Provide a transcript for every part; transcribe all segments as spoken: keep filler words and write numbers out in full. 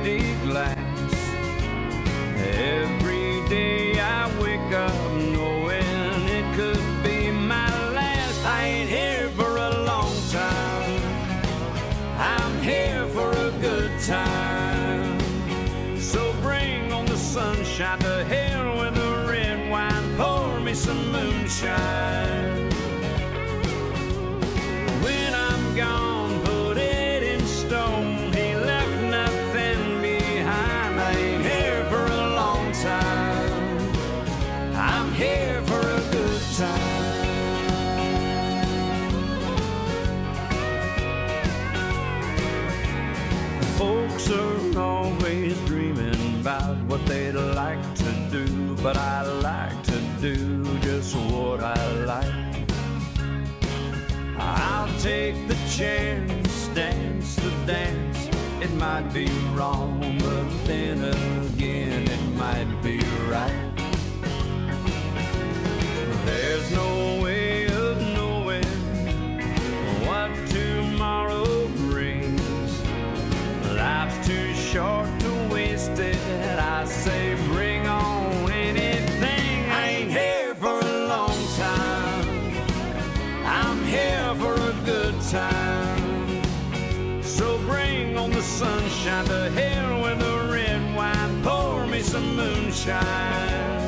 empty glass. Every day I wake up knowing it could be my last. I ain't here for a long time, I'm here for a good time. So bring on the sunshine, to hell with the red wine, pour me some moonshine. When I'm gone, put it in stone, he left nothing behind. I ain't here for a long time, I'm here for a good time. Folks are always dreaming about what they'd like to do, but I like to do just what I like. I'll take the chance, dance the dance. It might be wrong, but then again it might be right. There's no way of knowing what tomorrow brings. Life's too short to waste it. I say bring on anything. I ain't here for a long time, I'm here for a good time. So bring on the sunshine, to hell with the red wine, pour me some moonshine.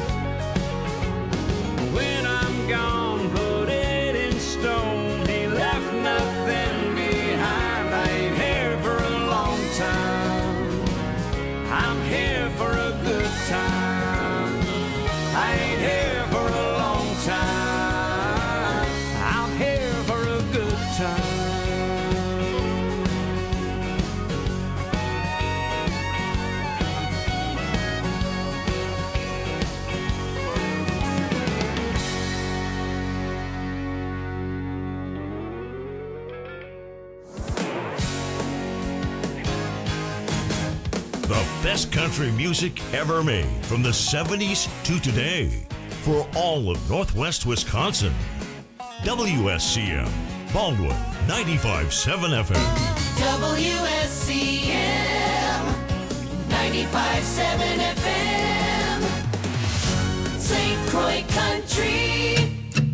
When I'm gone, put it in stone, he left nothing behind. I ain't here for a long time, I'm here for a good time. I ain't here for a long time, I'm here for a good time. The best country music ever made from the seventies to today for all of Northwest Wisconsin. W S C M, Baldwin, ninety-five point seven F M. W S C M, ninety-five point seven F M. Saint Croix Country.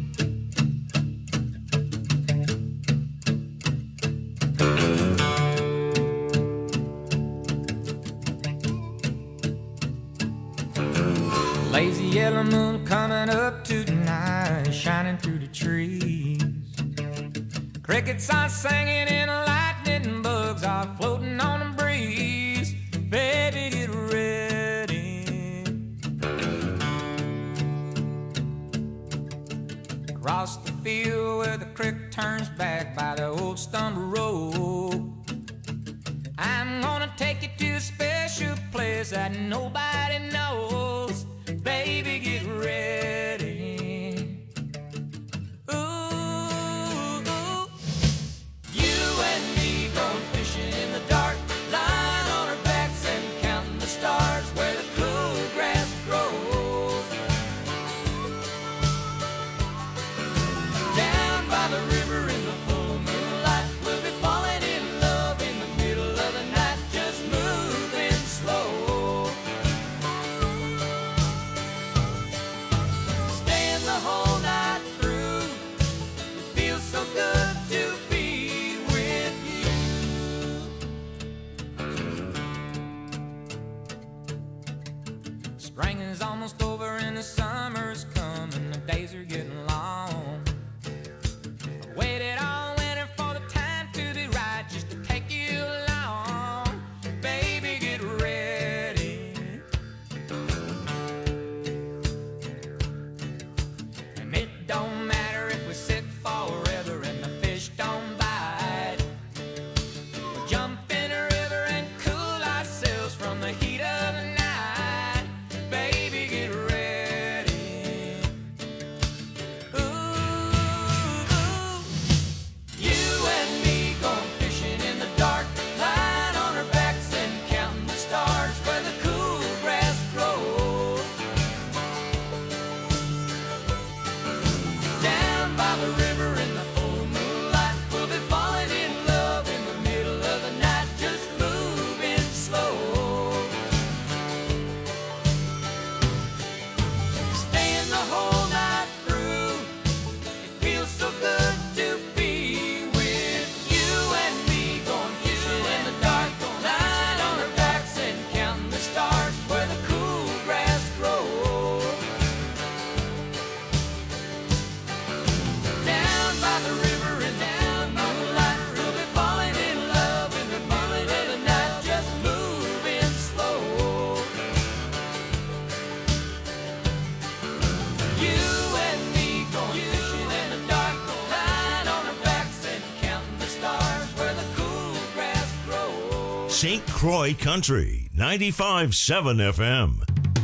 Lazy yellow moon coming up tonight, shining through the trees. Crickets are singing and lightning bugs are floating on the breeze. Baby, get ready. Across the field where the creek turns back by the old stumble road, I'm gonna take you to a special place that nobody knows. Baby, get ready. Ooh, ooh. You and me going fishing in the dark, lying on our backs and counting the stars where the cool grass grows. Down by the river in the full moonlight, we'll be falling in love in the middle of the night, just moving slow. The whole night through, it feels so good to be with you. Spring is almost over and the summer's coming, the days are getting long. I waited all winter for the time to be right, just to take you along. Baby, get ready. It don't matter if we sit forever and the fish don't bite. We'll jump in a river and cool ourselves from the heat of the night. Baby, get ready. Saint Croix Country, ninety-five point seven F M.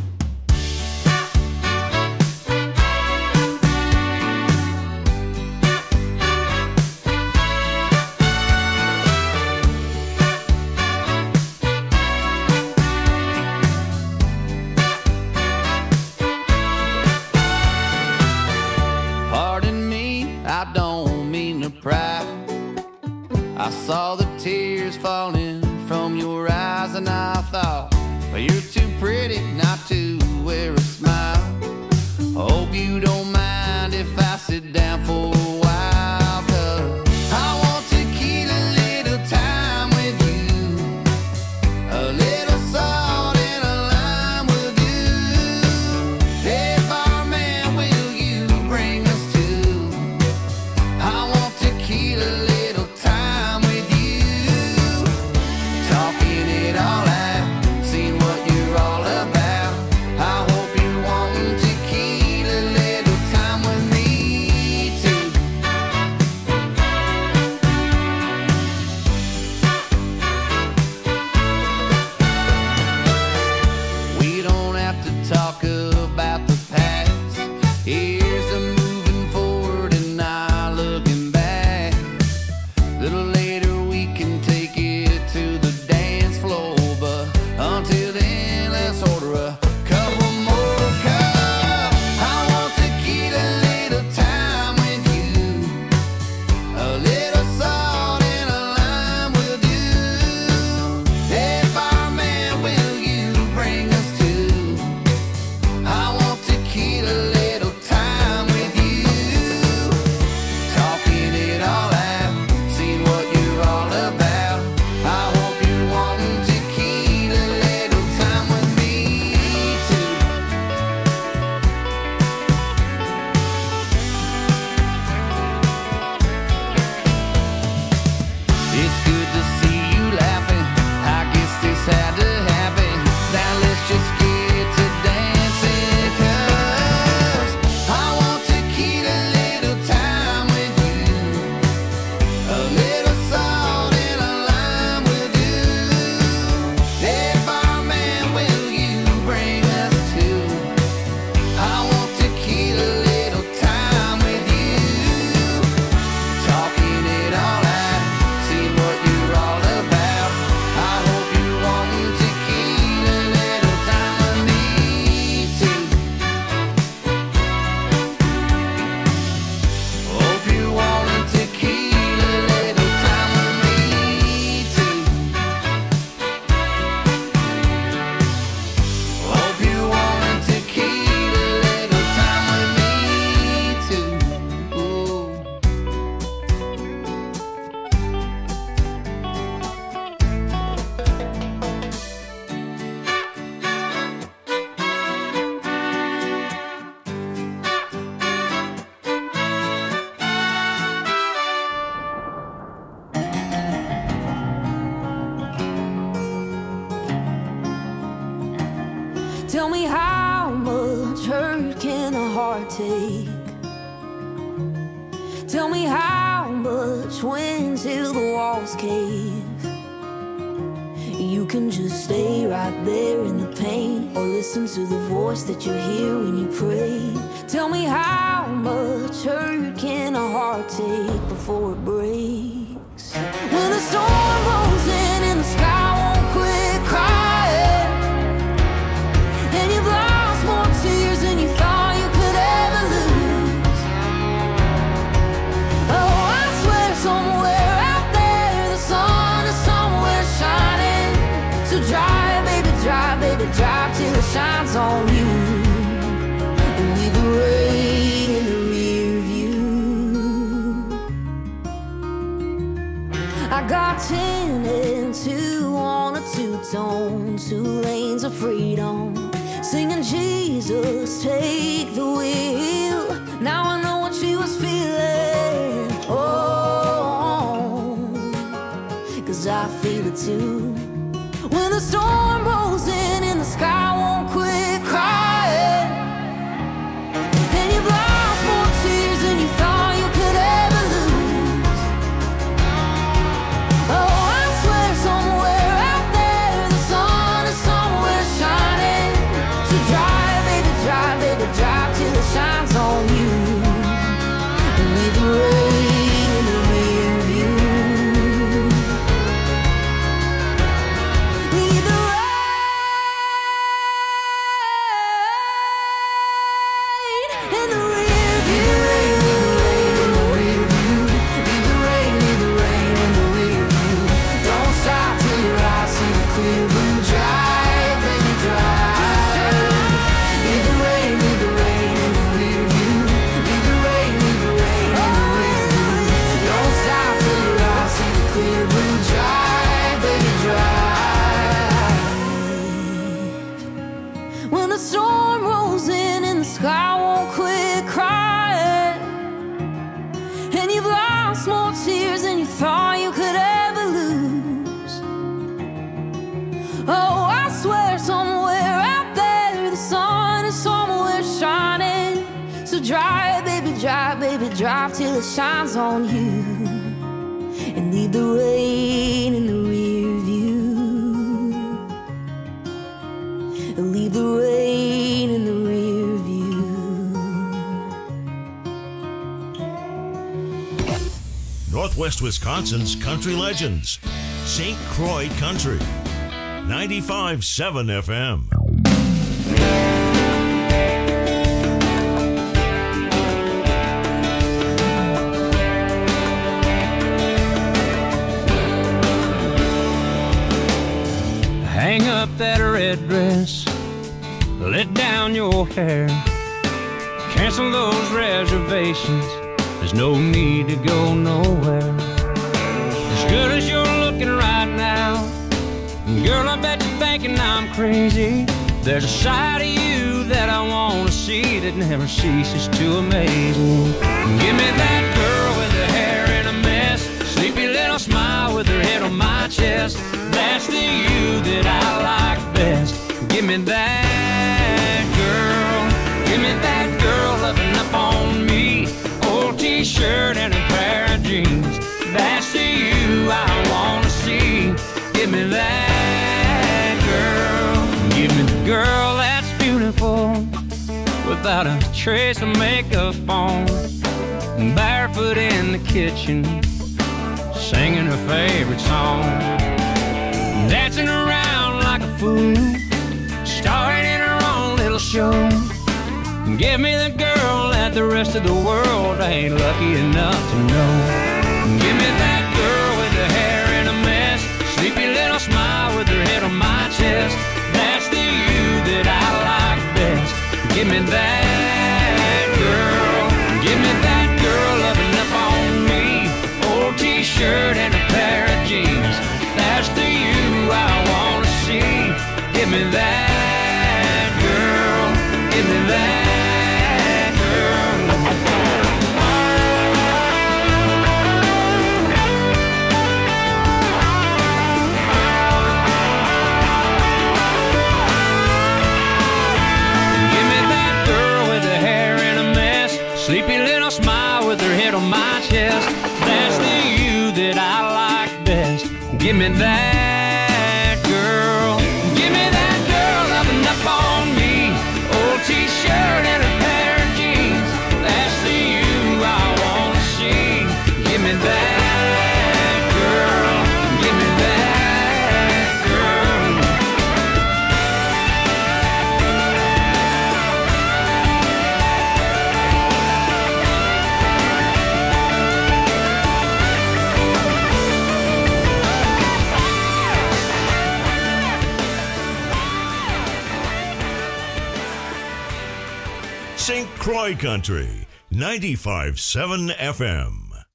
Pardon me, I don't mean to pry. I saw the tears falling from your eyes and I thought, well, you're too pretty not to wear a smile. Hope you don't mind if I sit down for a while, 'cause I want to keep a little time with you, a little salt and a lime will do. Hey, barman, will you bring us to? I want to keep a little time with you, talking it all out, seeing what you're all about. I hope you're wanting to keep a little time with me too. We don't have to talk about the past. Here's the moving forward and not looking back. Little later we can take it to the dance floor, but until then let's order a couple more cups. I want to keep a little time with you, a little salt and a lime will do. Hey, barman, will you bring us to? I want to keep a little time with you, talking it all out, seeing what you're all about. I hope you're wanting to keep a little time with me too. It's good to see you laughing. I guess this had to happen. Now let's just get to dancing, 'cause I want to keep a little time with you, a little salt and a lime will do. Hey, barman, will you bring us to? I want to keep a little time with you, talking it all out, seeing what you're all about. I hope you're wanting to keep a little time with me too. Hope you're wanting to keep a little time with me too. Hope you're wanting to keep a little time with me too. Ooh. Tell me, how much hurt can a heart take? Tell me, how much when till the walls cave? You can just stay right there in the pain, or listen to the voice that you hear when you pray. Tell me, how much hurt can a heart take before it breaks? When the storm rolls in and the sky won't quit crying, and you've lost more tears than you thought you could ever lose. Oh, I swear somewhere out there the sun is somewhere shining. So drive, baby, drive, baby, drive till it shines on you, and leave the rain in the rear view. I got ten and two on a two-tone, two lanes of freedom, singing Jesus, take the wheel. Now I know what she was feeling. Oh, 'cause I feel it too. When the storm rolls in and the sky won't quit crying, and you've lost more tears than you thought you could ever lose. Oh, I swear somewhere out there drive till it shines on you, and leave the rain in the rear view. Leave the rain in the rear view. Northwest Wisconsin's country legends. Saint Croix Country. ninety-five point seven F M. Hang up that red dress, let down your hair, cancel those reservations, there's no need to go nowhere. As good as you're looking right now, girl, I bet you're thinking I'm crazy. There's a side of you that I want to see that never ceases to amaze me. Give me that girl with her hair in a mess, sleepy little smile with her head on my chest. That's the you that I like best. Give me that girl. Give me that girl loving up on me. Old t-shirt and a pair of jeans. That's the you I want to see. Give me that girl. Give me the girl that's beautiful, without a trace of makeup on, barefoot in the kitchen, singing her favorite song, dancing around like a fool, starring in her own little show. Give me the girl that the rest of the world ain't lucky enough to know. Give me that girl with her hair in a mess, sleepy little smile with her head on my chest. That's the you that I like best. Give me that girl. Give me that girl loving up on me. Old t-shirt and a pair of jeans. That's the you I want to see. Give me that girl. Give me that sleepy little smile with her head on my chest. That's the you that I like best. Give me that girl. Give me that girl loving up on me. Old t-shirt and a pair of jeans. That's the you I want to see. Give me that girl. Give me that girl. Saint Croix Country, ninety-five point seven F M.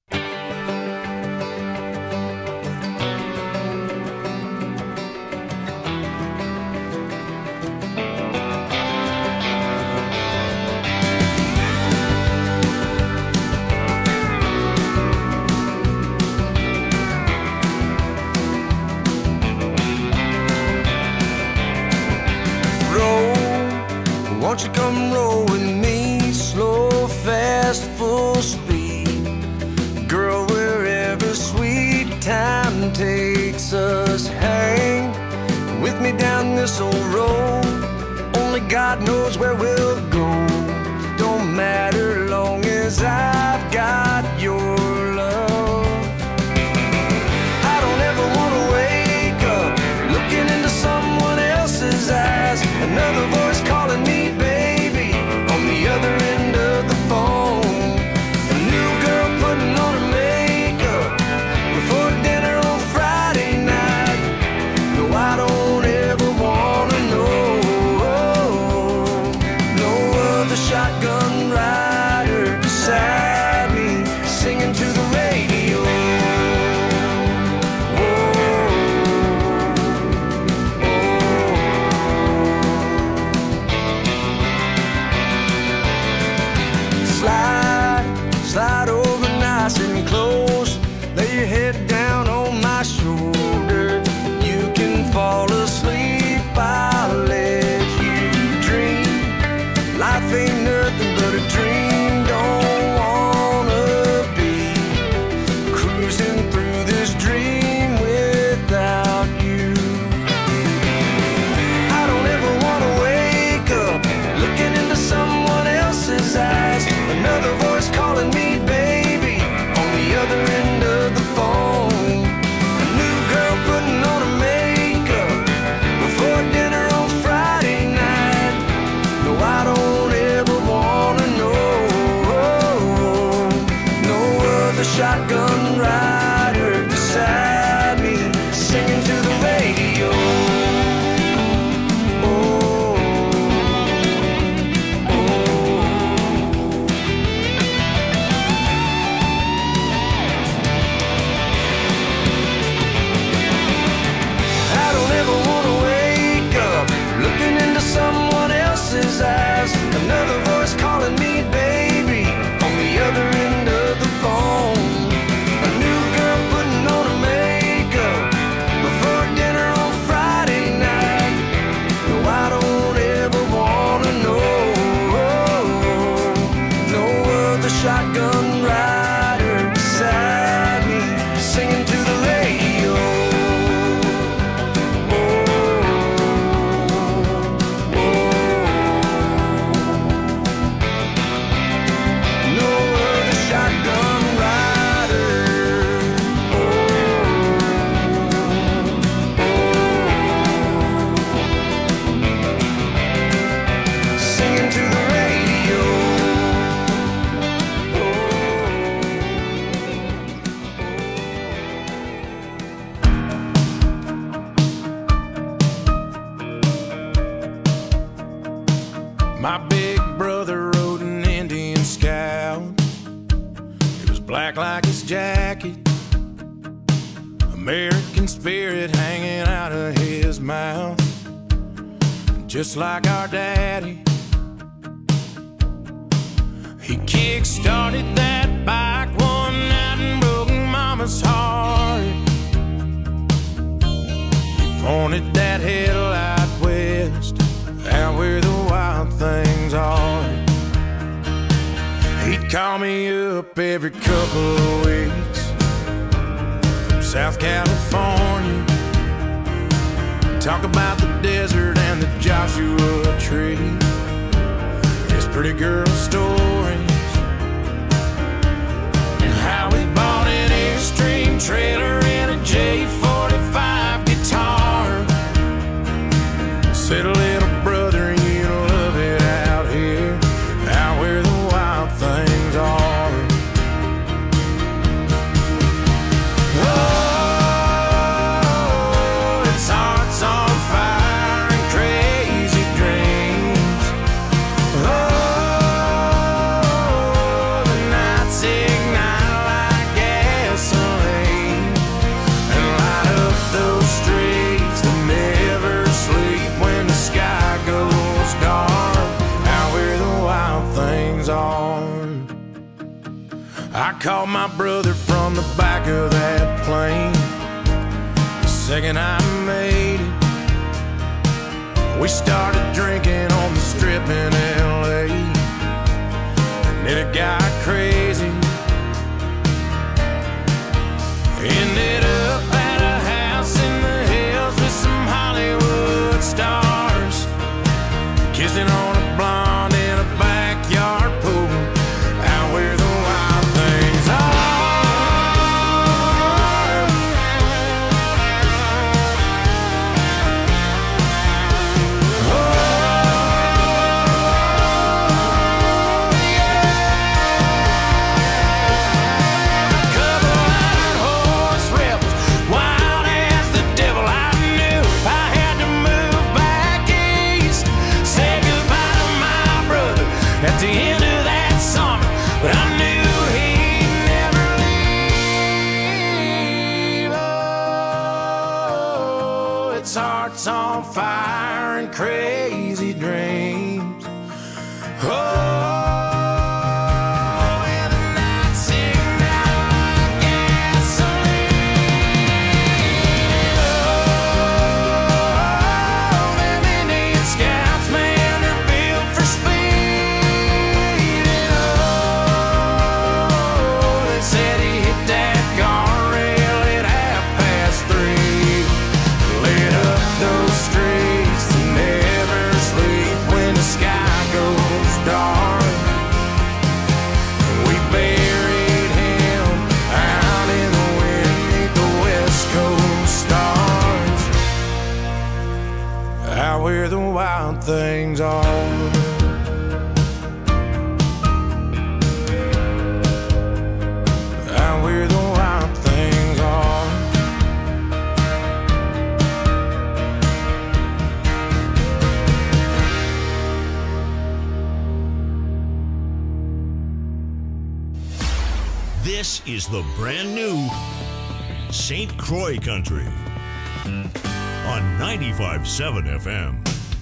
Won't you come roll with me, slow, fast, full speed, girl, wherever sweet time takes us. Hang with me down this old road, only God knows where we'll go. Don't matter long as I've got your love. I don't ever want to wake up looking into someone else's eyes, another voice calling me baby on the other end of the phone. A new girl putting on her makeup before dinner on Friday night. No, I don't ever wanna know. No other shotgun rider beside me, My big brother rode an Indian Scout. It was black like his jacket, American spirit hanging out of his mouth, just like our daddy. He kick-started that bike one night and broke Mama's heart. He pointed that headlight west, out where the wild things are. He'd call me up every couple of weeks from South California, talk about the desert and the Joshua Tree, his pretty girl stories, and how he bought an Airstream trailer and a J forty-five guitar. Said, little brother, you love it out here, out where the wild things are. Oh, it's hearts on fire and crazy dreams. Oh, the nights ignite like gasoline and light up those streets that never sleep when the sky goes dark, out where the wild things are. I called my brother from the back of that plane the second I made it. We started drinking on the strip in L A, and then it got crazy. Ended up at a house in the hills with some Hollywood stars, kissing on a blonde in a backyard pool, out where the wild things are. Oh, yeah. A couple white horse rebels, wild as the devil. I knew I had to move back east, say goodbye to my brother at the end of that summer, but I knew he'd never leave. Oh, it's hearts on fire and crazy dreams. Oh, and the nights ignite like gasoline. Oh, them Indian Scouts, man, they're built for speed. And oh, they said he hit that guardrail at half past three, lit up those streets that never sleep when the sky goes dark. We buried him out in the wind 'neath the West Coast stars, out where the wild things are. Out where the wild things are. This is the brand new Saint Croix Country on ninety-five point seven F M.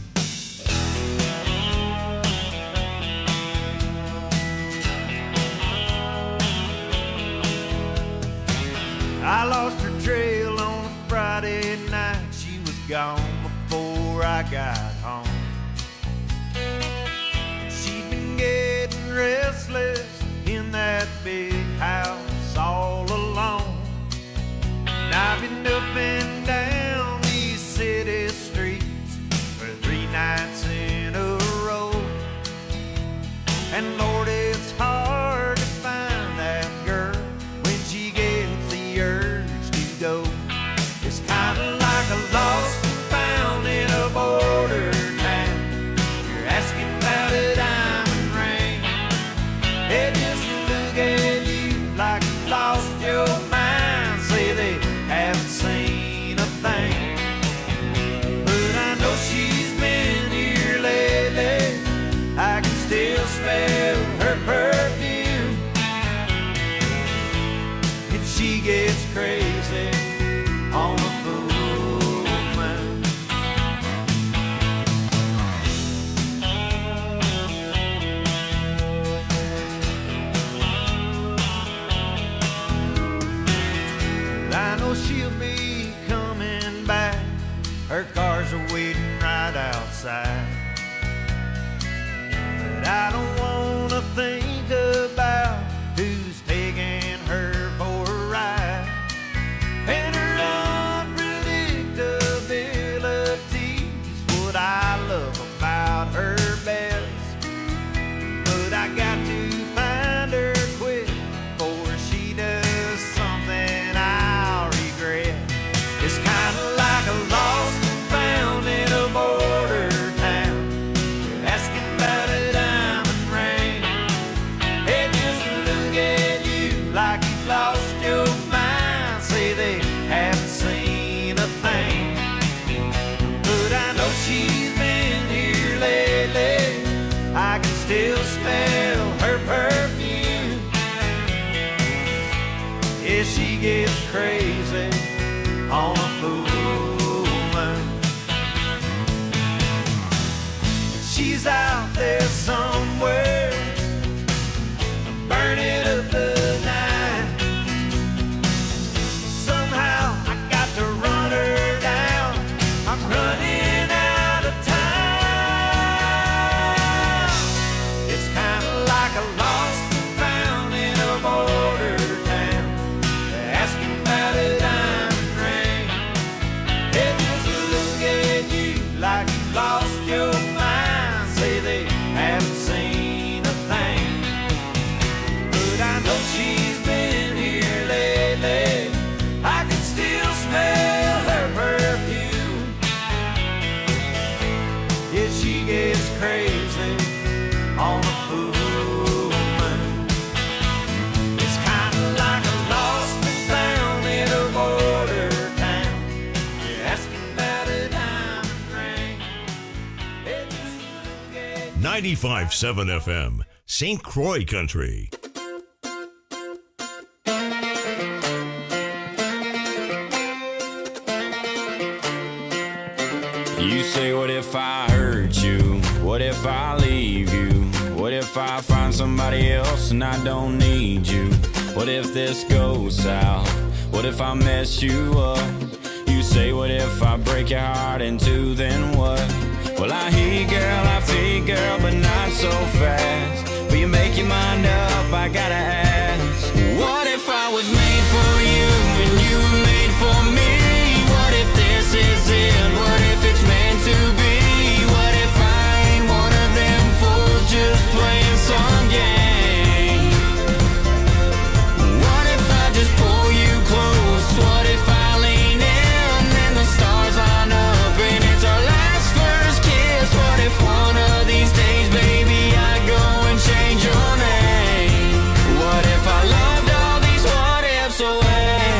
I lost her trail on a Friday night. She was gone before I got home. She'd been getting restless in that big house all alone. And I've been up and down these city streets for three nights in a row. And Lord, it's hard to find that girl when she gets the urge to go. It's kind of like a lost and found in a border waiting right outside. But I don't wanna think about who's taking her for a ride. And her unpredictability's what I love about her best. But I got to find her quick before she does something I'll regret. It's kind of like a lost and found in a border town. You're asking about a diamond ring. They just look at you like you've lost your mind. Say they haven't seen a thing. But I know she's been here lately. I can still smell her perfume. Yeah, she gets crazy on a full moon. She's out there somewhere, burning up the night. Somehow I got to run her down. I'm running out of time. It's kind of like a lost and found in a border town. Asking about a diamond ring. They just look at you like you lost your mind. Say they haven't seen a thing. But I know she's been here lately. I can still smell her perfume. Yeah, she gets crazy on a full moon. It's kind of like a lost and found in a border town. You're asking about a diamond ring. They just look at ninety-five point seven F M, Saint Croix Country. You say, what if I hurt you? What if I leave you? What if I find somebody else and I don't need you? What if this goes south? What if I mess you up? You say, what if I break your heart in two, then what? Well, I hear you, girl, I feel you, girl, but not so fast. Will you make your mind up? I gotta ask. What if I was made for you and you were made for me? What if this is it? What if it's meant to be? What if I ain't one of them fools just playing some game? What if I just pull you close? What if I lean in and the stars line up and it's our last first kiss? What if one of these days, baby, I go and change your name? What if I loved all these what ifs away?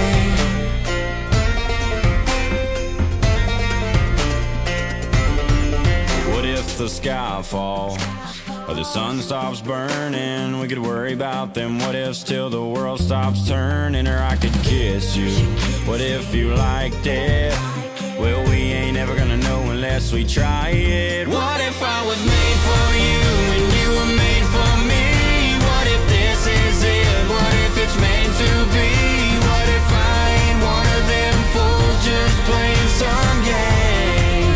What if the sky falls or the sun stops burning? We could worry about them what ifs till the world stops turning. Or I could kiss you. What if you liked it? Well, we ain't ever gonna know unless we try it. What if I was made for you and you were made for me? What if this is it? What if it's meant to be? What if I ain't one of them fools just playing some game?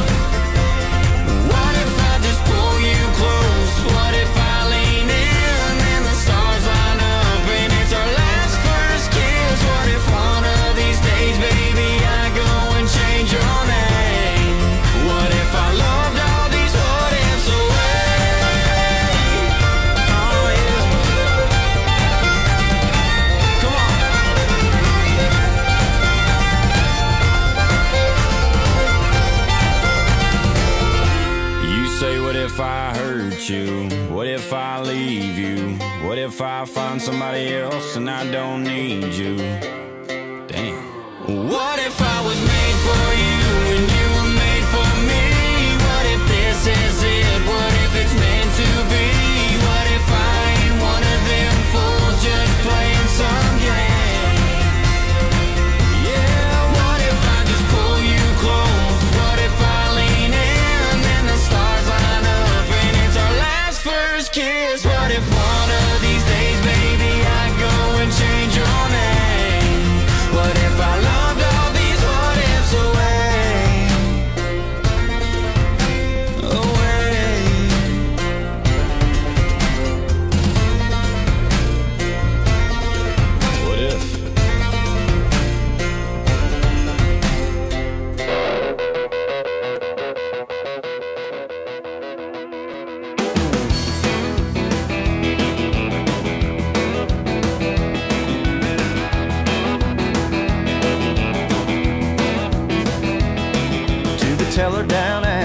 What if I just pull you close? What if I lean in and the stars line up and it's our last first kiss? What if one of these days, baby, I go and change your name? What if I loved all these what ifs away? Oh yeah. Come on. You say, what if I hurt you? What if I leave you? What if I find somebody else and I don't need you? Damn. What if I was made for you and you were made for me? What if this is it? What if it's meant to be? What if I ain't one of them fools just playing some game? Yeah, what if I just pull you close? What if I lean in and the stars line up and it's our last first kiss? What if one of these days, baby, I go and change your name? What if I loved all these what ifs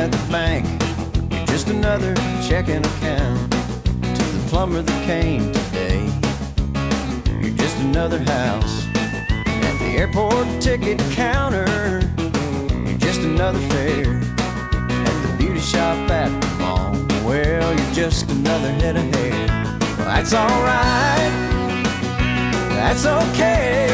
at the bank, you're just another checking account. To the plumber that came today, you're just another house. At the airport ticket counter, you're just another fare. At the beauty shop at the mall, well, you're just another head of hair. Well, that's alright, that's okay.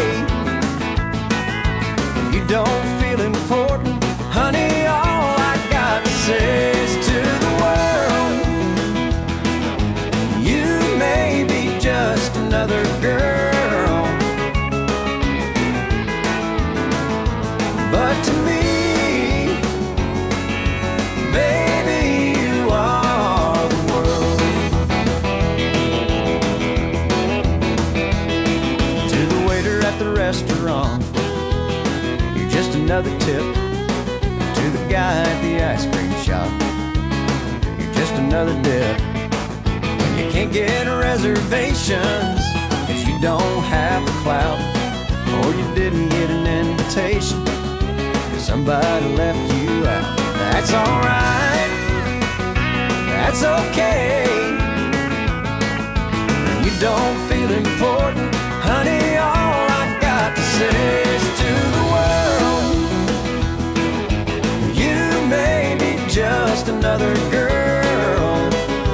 You don't feel important, honey, all I got to say is to the world, you may be just another girl, but to me, baby, you are the world. To the waiter at the restaurant, you're just another tip. To the guy at the ice cream shop, you're just another dip. When you can't get reservations, cause you don't have the clout, or you didn't get an invitation, cause somebody left you out. That's alright, that's okay. When you don't feel important, honey, all I got to say is to the world, you may be just another girl,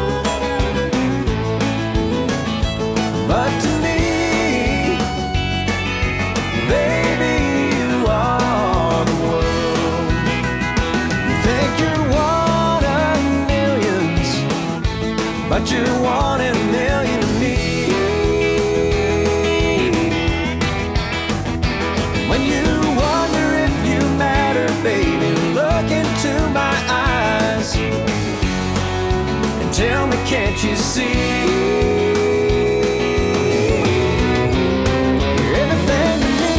but to me, baby, you are the world. You think you're one of millions, but you're one in a million to me. When you wonder if you matter, baby, look into my eyes and tell me, can't you see? You're everything to me.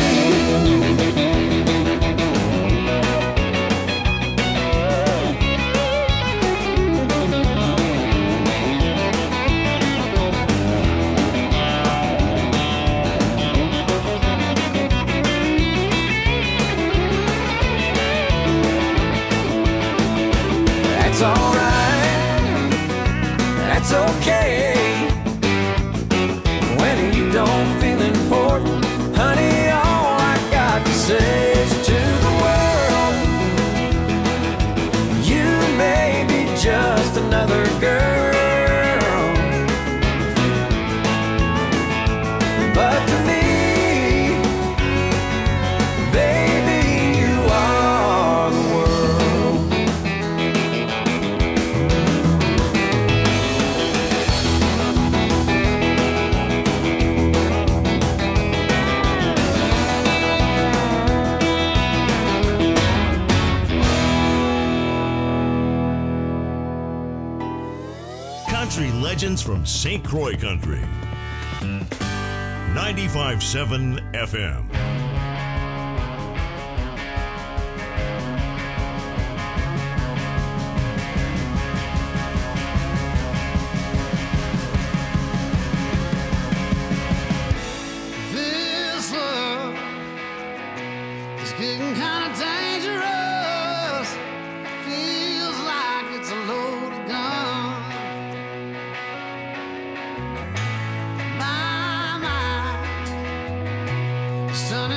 That's alright, that's okay. When you don't feel important, honey, all I got to say is to the world, you may be just another girl, but to me, baby, you are the world. Country legends from Saint Croix Country. ninety-five point seven F M. This love is getting kind of dangerous. Feels like it's a loaded gun. My mind is turning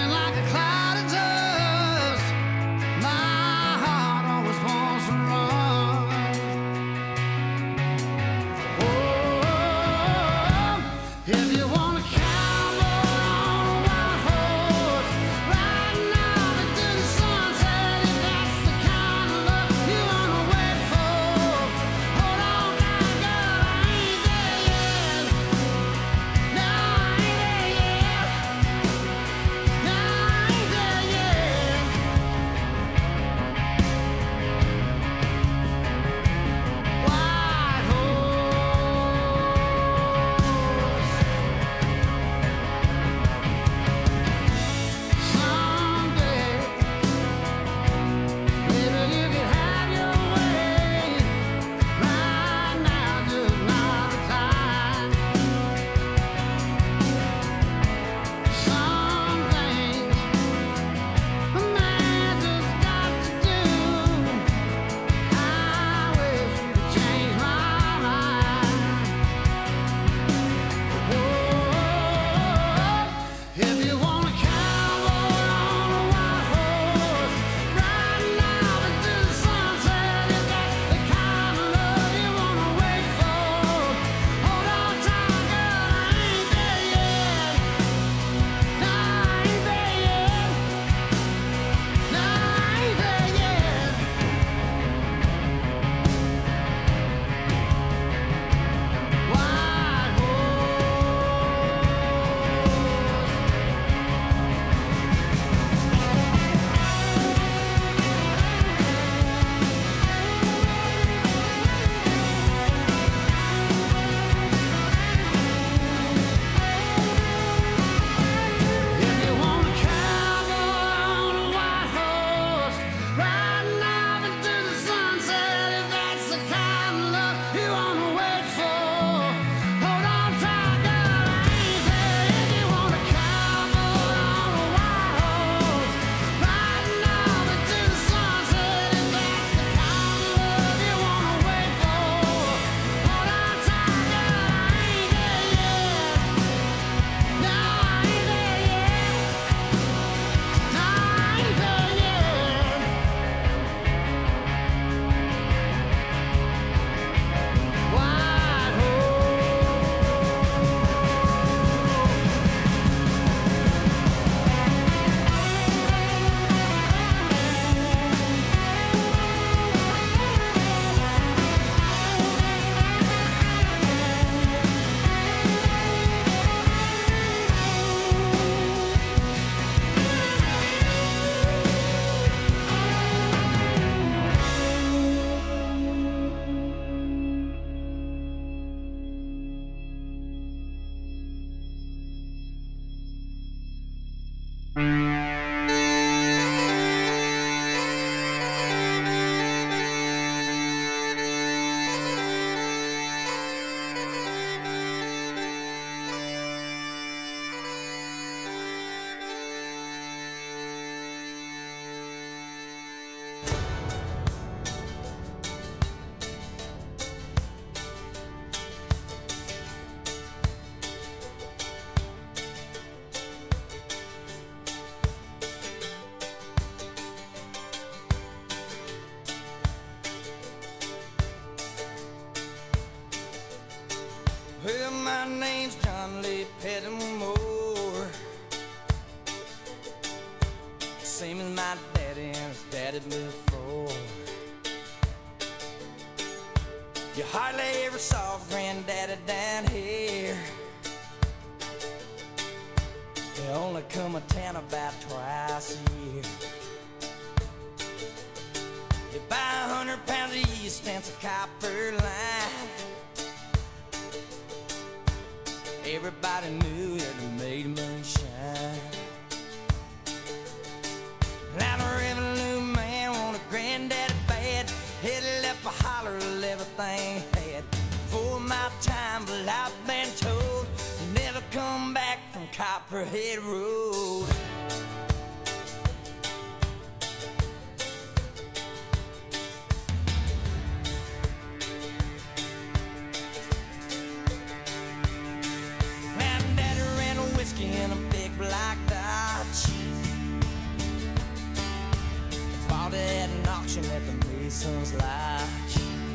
name's John Lee Pettimore. Same as my daddy and his daddy before. You hardly ever saw Granddaddy down here. They only come to town about twice a year. You buy a hundred pounds of yeast and a copper line. Everybody knew that it made moonshine. Now the revenue man wanted Granddaddy bad. Headed up a holler of everything he had. For my time, but I've been told you never come back from Copperhead Road. Now Daddy ran a whiskey in a big black Dodge. Bought it at an auction at the Mason's Lodge.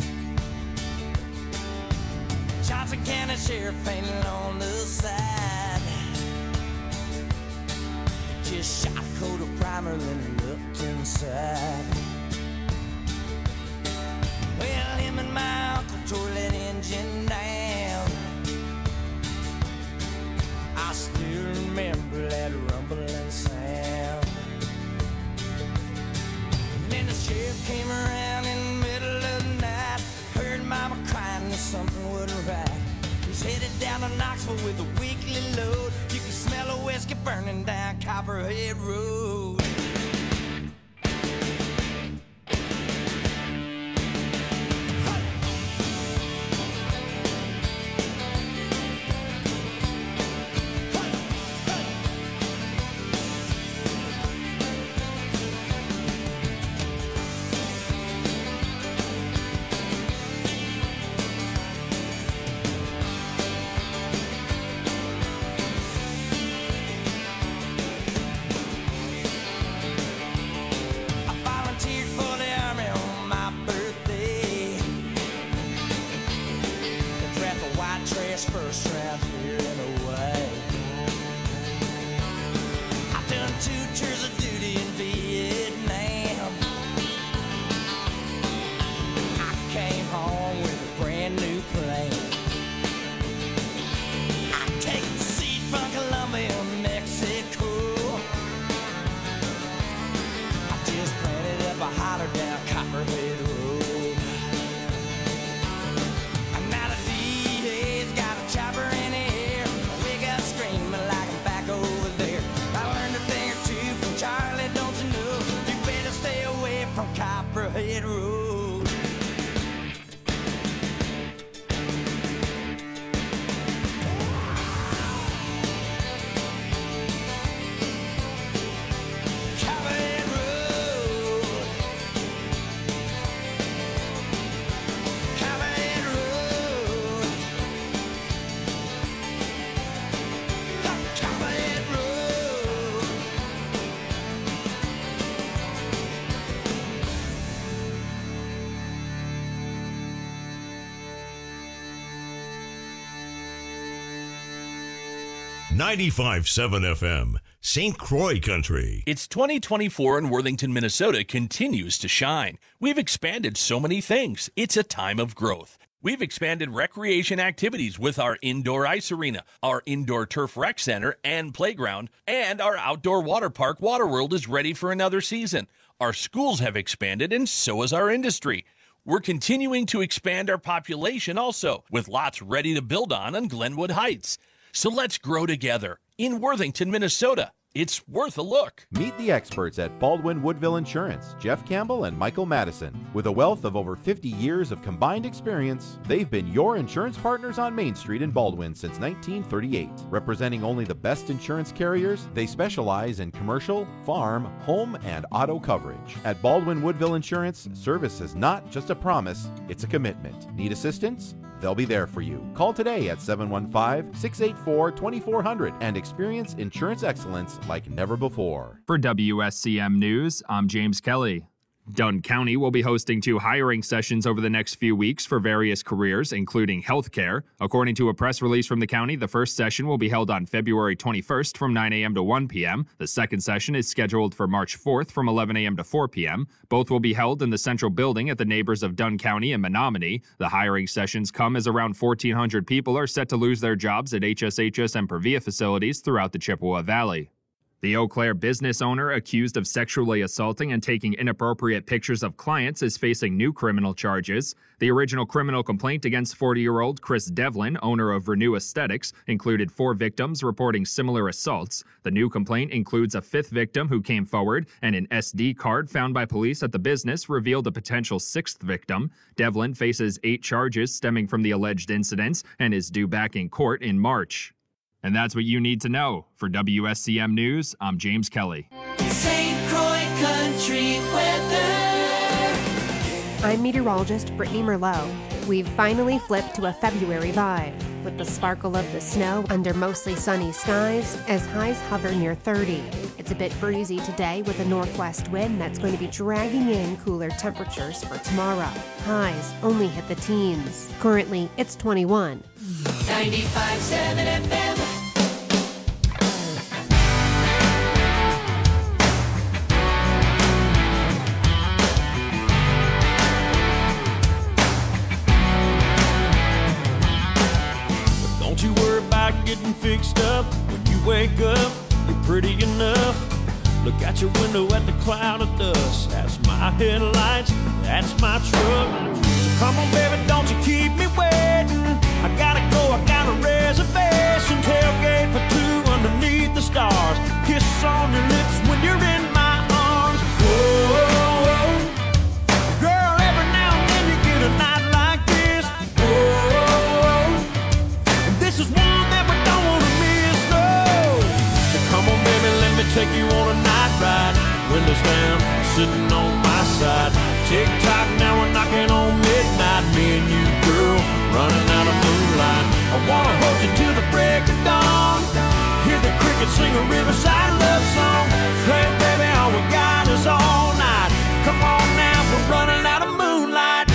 Johnson County Sheriff painted on the side. Just shot a coat of primer, then looked inside. Well, him and my uncle tore that engine down. I still remember that rumbling sound. And then the sheriff came around in the middle of the night. Heard Mama crying that something wasn't right. He's headed down to Knoxville with a weekly load. You can smell a whiskey burning down Copperhead Road. First round here and away. I've done two tours of duty in Vietnam. I came home with a brand new plane. I take the seat from Colombia, Mexico. I just planted up a holler down Copperhead Road. Chopper in the air, we got screaming like I'm back over there. I learned a thing or two from Charlie, don't you know? You better stay away from Copperhead Road. Copperhead Road. Copperhead Road. Copperhead Road. ninety-five point seven F M, Saint Croix Country. It's twenty twenty-four and Worthington, Minnesota continues to shine. We've expanded so many things. It's a time of growth. We've expanded recreation activities with our indoor ice arena, our indoor turf rec center and playground, and our outdoor water park Waterworld is ready for another season. Our schools have expanded and so has our industry. We're continuing to expand our population also, with lots ready to build on on Glenwood Heights. So let's grow together in Worthington, Minnesota. It's worth a look. Meet the experts at Baldwin Woodville Insurance, Jeff Campbell and Michael Madison. With a wealth of over fifty years of combined experience, they've been your insurance partners on Main Street in Baldwin since nineteen thirty-eight. Representing only the best insurance carriers, they specialize in commercial, farm, home, and auto coverage. At Baldwin Woodville Insurance, service is not just a promise, it's a commitment. Need assistance? They'll be there for you. Call today at seven one five, six eight four, two four zero zero and experience insurance excellence like never before. For W S C M News, I'm James Kelly. Dunn County will be hosting two hiring sessions over the next few weeks for various careers, including healthcare. According to a press release from the county, the first session will be held on February twenty-first from nine a.m. to one p.m. The second session is scheduled for March fourth from eleven a.m. to four p.m. Both will be held in the central building at the neighbors of Dunn County and Menominee. The hiring sessions come as around fourteen hundred people are set to lose their jobs at H S H S and Previa facilities throughout the Chippewa Valley. The Eau Claire business owner accused of sexually assaulting and taking inappropriate pictures of clients is facing new criminal charges. The original criminal complaint against forty-year-old Chris Devlin, owner of Renew Aesthetics, included four victims reporting similar assaults. The new complaint includes a fifth victim who came forward, and an S D card found by police at the business revealed a potential sixth victim. Devlin faces eight charges stemming from the alleged incidents and is due back in court in March. And that's what you need to know. For W S C M News, I'm James Kelly. Saint Croix Country Weather. I'm meteorologist Brittany Merlot. We've finally flipped to a February vibe, with the sparkle of the snow under mostly sunny skies as highs hover near thirty. It's a bit breezy today with a northwest wind that's going to be dragging in cooler temperatures for tomorrow. Highs only hit the teens. Currently, it's twenty-one. ninety-five point seven F M. Don't you worry about getting fixed up. When you wake up, you're pretty enough. Look out your window at the cloud of dust. That's my headlights, that's my truck. So come on, baby, don't you keep me waiting. I gotta go, I got a reservation. Tailgate for two underneath the stars. Kiss on your lips when you're in my arms. Whoa, girl, every now and then you get a night like this. Whoa, and this is one that we don't wanna miss, no. So come on, baby, let me take you on a night ride. Windows down, sitting on my side. Tick tock, now we're knocking on midnight. Me and you, girl, running out of moonlight. I wanna hold you till the break of dawn. Hear the crickets sing a riverside love song. Hey, baby, all we got is all night. Come on now, we're running out of moonlight.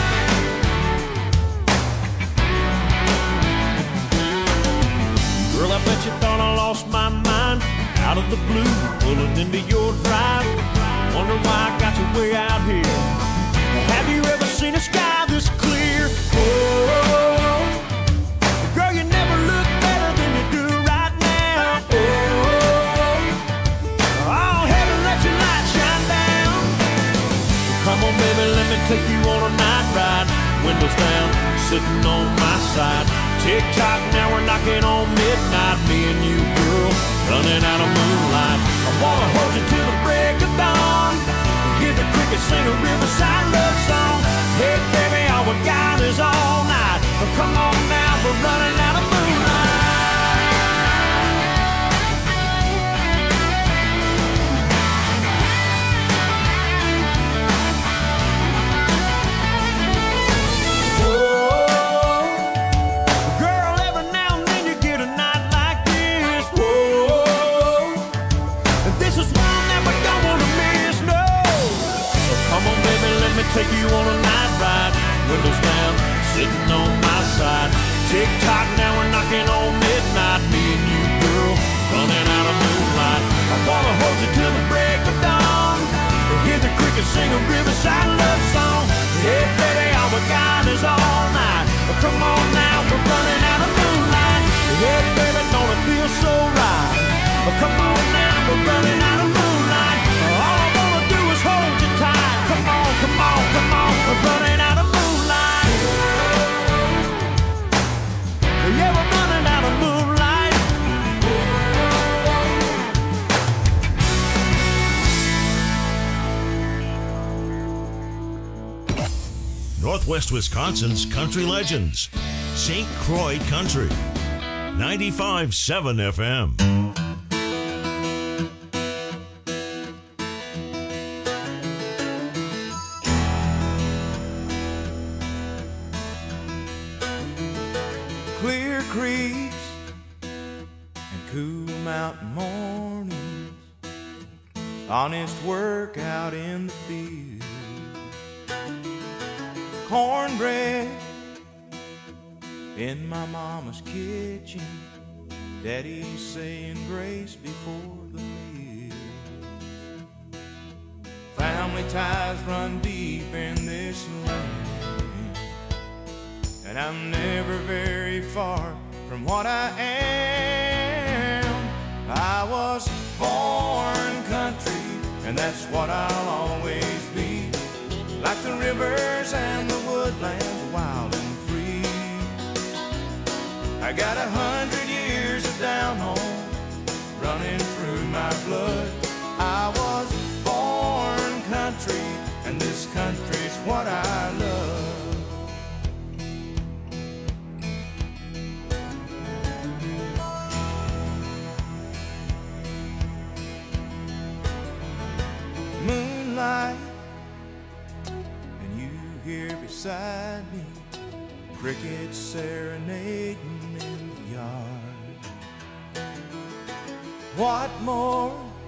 Girl, I bet you thought I lost my mind. Out of the blue, pulling into your drive. Wonder why I got you way out here. Have you ever seen a sky this clear? Oh, girl, you never look better than you do right now. Oh, oh, heaven, let your light shine down. Come on, baby, let me take you on a night ride. Windows down, sitting on my side. Tick tock, now we're knocking on midnight. Me and you, girl, running out of moonlight. I wanna hold you till the break of dawn. Hear the crickets sing a riverside love song. Hey, baby, all we got is all night. Oh, come on now, we're running out of moonlight. Take you on a night ride, windows down, sitting on my side. Tick tock, now we're knocking on midnight. Me and you, girl, running out of moonlight. I wanna hold you till the break of dawn. Hear the crickets sing a riverside love song. Hey, baby, all we got is all night. Oh, come on now, we're running out of moonlight. Hey, baby, don't it feel so right? Oh, come on now, we're running out of moonlight. All I wanna do is hold you tight. Come on, come on, come on, we're running out of moonlight. Yeah, we're running out of moonlight. Northwest Wisconsin's country legends. Saint Croix Country. ninety-five point seven F M. Clear creeks and cool mountain mornings, honest work out in the field. cornbread in my mama's kitchen. Daddy's saying grace before the meal. Family ties run deep in this land, and I'm never very far from what I am. I was born country, and that's what I'll always be. Like the rivers and the woodlands, wild and free. I got a hundred years of down home running through my blood. I was born country, and this country's what I love. Moonlight, and you here beside me, crickets serenading in the yard. What more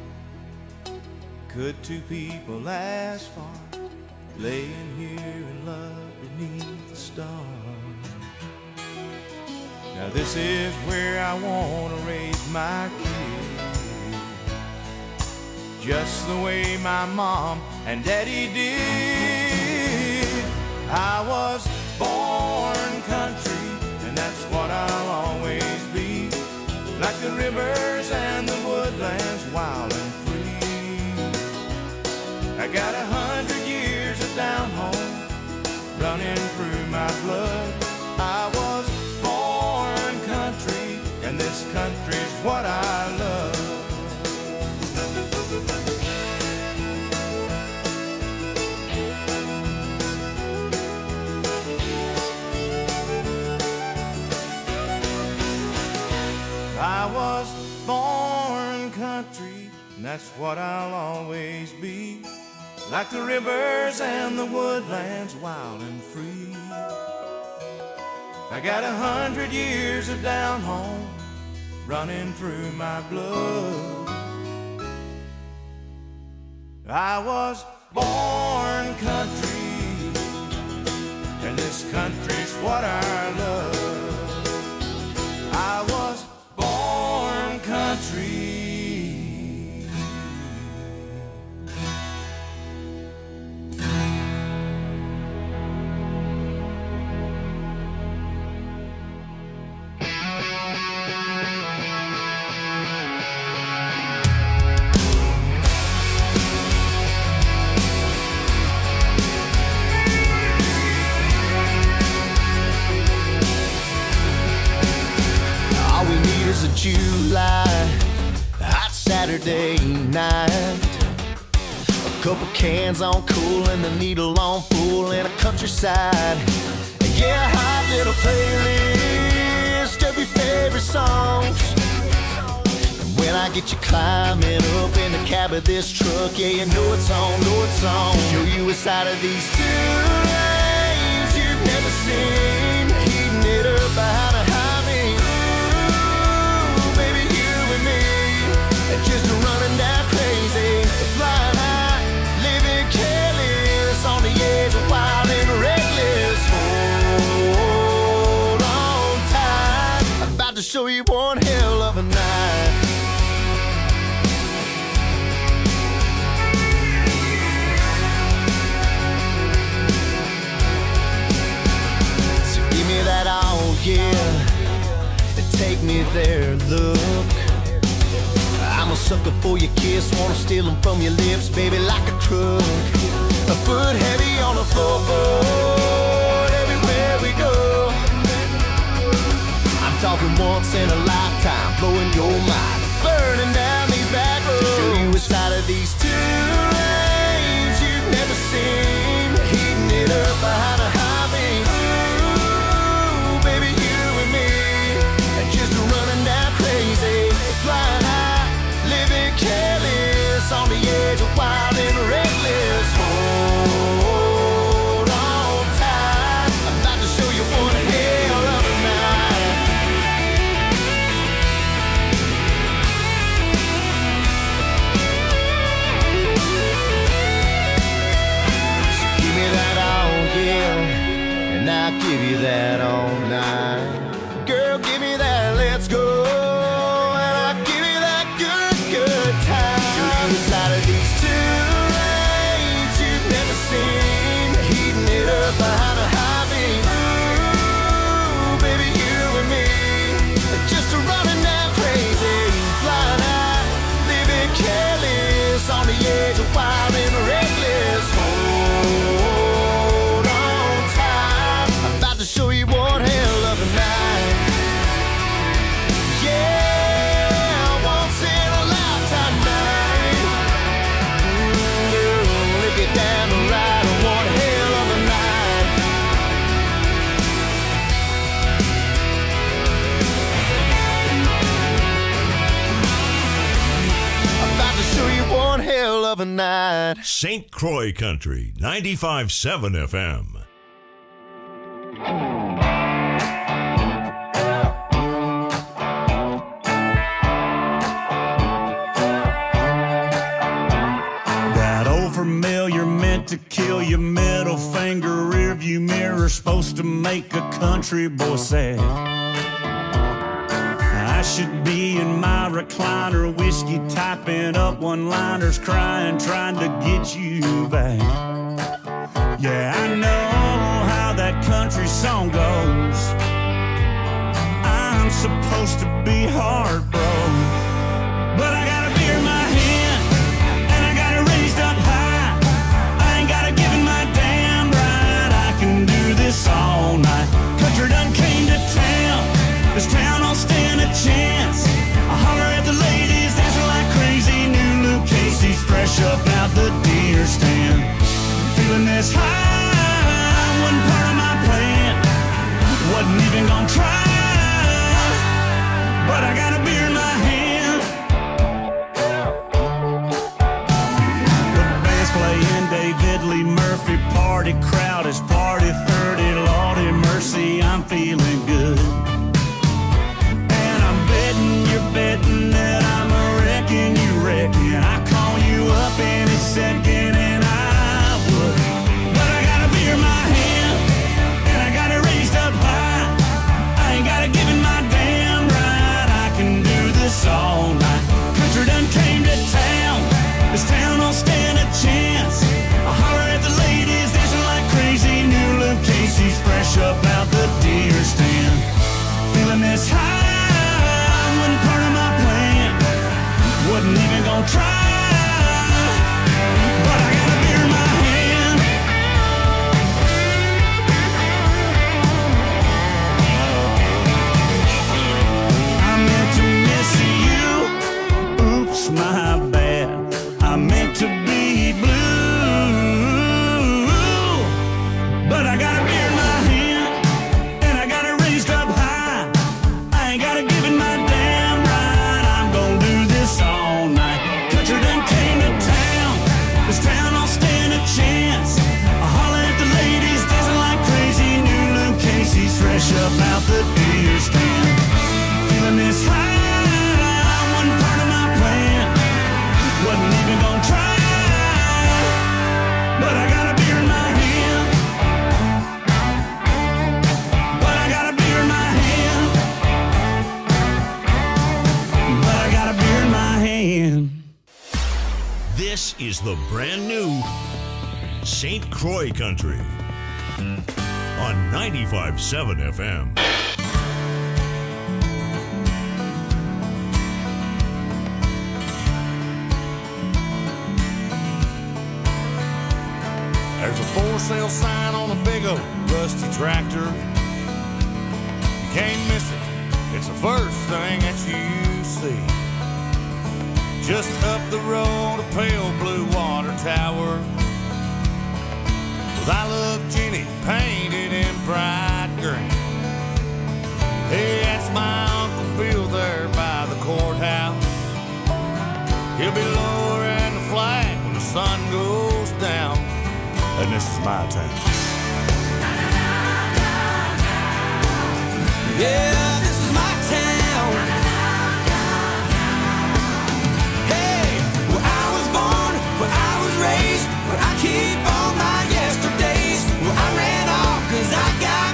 could two people ask for, laying here in love beneath the stars? Now this is where I want to raise my kids, just the way my mom and daddy did. I was born country, and that's what I'll always be. Like the rivers and the woodlands, wild and free. I got a hundred years of down home running through my blood. I was born country, and this country's what I love. I was born country, and that's what I'll always be. Like the rivers and the woodlands, wild and free. I got a hundred years of down home running through my blood. I was born country, and this country's what I love. I was born country. A July hot Saturday night, a couple cans on cool and the needle on full in a countryside. Yeah, a hot little playlist of your favorite songs. And when I get you climbing up in the cab of this truck, yeah, you know it's on, know it's on. Show you a side of these two lanes you've never seen, heating it up behind a highway. Just running down crazy, flying high, living careless, on the edge of wild and reckless. Hold on tight, I'm about to show you one hell of a night. So give me that all, yeah, and take me there, look. I'm a sucker for your kiss, wanna steal them from your lips, baby, like a truck. A foot heavy on the floorboard, everywhere we go. I'm talking once in a lifetime, blowing your mind, burning down these back roads. Show you a side of these two lanes you've never seen, heating it up behind a highway. Ooh, baby, you and me, and just running down crazy, flying high, living careless, on the edge of wild and reckless. Hold on tight. Now I'll give you that all night. Girl, give me that, let's go. And I'll give you that good, good time. Show you the side of these two lanes you've never seen. Heating it up behind a high beam. Ooh, baby, you and me. Just a running down crazy. Flying high, living careless. On the edge of wild and reckless. Hold on tight. I'm about to show you one hell of a night. Yeah, once in a lifetime night. Mm, girl, if you're down to ride on one hell of a night. I'm about to show you one hell of a night. Saint Croix Country, ninety-five point seven F M. That old familiar meant to kill your middle finger rearview mirror, supposed to make a country boy sad. I should be in my recliner, whiskey typing up one-liners, crying, trying to get you back. Yeah, I know how that country song goes. I'm supposed to be heartbroken, but I got a beer in my hand, and I got it raised up high. I ain't got a give in my damn right. I can do this all night. Country done came to town. This town don't stand a chance. I holler at the ladies dancing like crazy. New Luke Casey's fresh up out the deer stand. Feeling this high wasn't part of my plan. Wasn't even gonna try, but I got a beer in my hand. The band's playing David Lee Murphy. Party crowd is party thirty. Lordy mercy, I'm feeling good. And I'm betting you're betting that I'm a wrecking you reckon I call you up any second and I would. But I got a beer in my hand, and I got it raised up high. I ain't got a give in my damn right. I can do this all night. Country done came to town. This town don't stand a chance. I holler at the ladies dancing like crazy. New Luke Casey's fresh up out the deer stand. Feeling this high wasn't part of my plan. Wasn't even gonna try, but I got a beer in my hand. I meant to miss you. Oops, my bad. I meant to be blue, but I got a beer in my hand, and I got it raised up high. I ain't got a give in my damn right. I'm gonna do this all night. Country done came to town. This town don't stand a chance. I holler at the ladies dancing like crazy. New Luke Casey's fresh up out the deer stand. Feeling this high wasn't part of my plan. Wasn't even gonna try, but I got a beer in my hand. But I got a beer in my hand. But I got a beer in my hand. This is the brand new Saint Croix Country on ninety-five point seven F M. There's a for sale sign on a big old rusty tractor. You can't miss it. It's the first thing that you see. Just up the road, a pale blue water tower with I Love Jenny painted in bright green. Hey, that's my Uncle Bill there by the courthouse. He'll be lowering the flag when the sun goes down. And this is my town. Yeah, this is my town. Hey, where I was born, where I was raised, where I keep all my yesterdays, where I ran off 'cause I got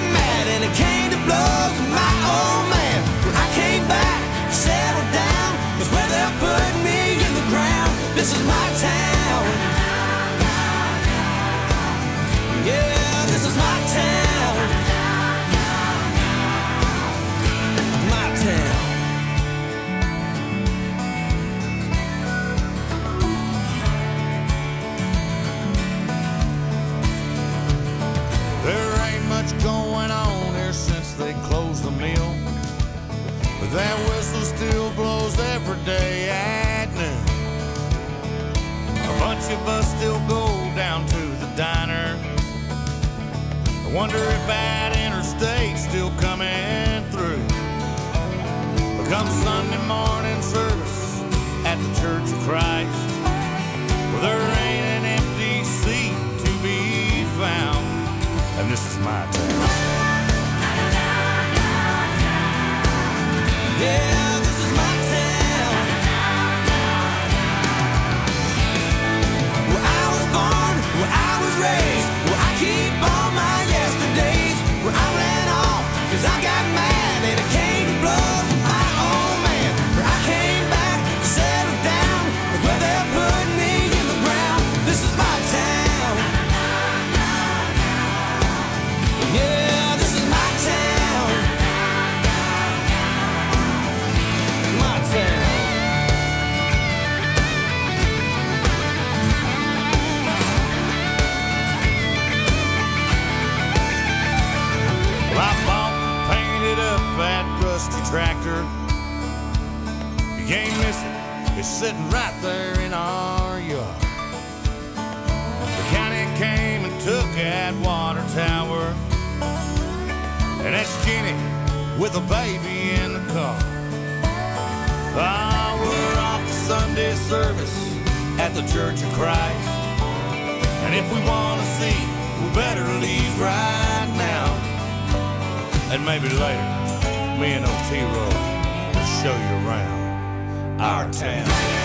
this is my town. Yeah, this is my town. My town. There ain't much going on here since they closed the mill, but that whistle still blows every day at noon. A bunch of us still go down to the diner. I wonder if that interstate's still coming through. But come Sunday morning service at the Church of Christ, well, there ain't an empty seat to be found, and this is my town. Yeah, this is my town. Where I was born, where I was raised, where I keep all my yesterdays, where I ran off cause I got mad and it came to blows with my old man. Where I came back to settle down, where they're putting me in the ground. This is my town. Yeah, this is my town. My town. Well, I bought and painted up that rusty tractor. You can't miss it, it's sitting right there in our yard. The county came and took that water tower, and that's Jenny with a baby in the car. Ah, we're off to Sunday service at the Church of Christ, and if we want to see, we better leave right now. And maybe later, me and O T-Roll will show you around our town.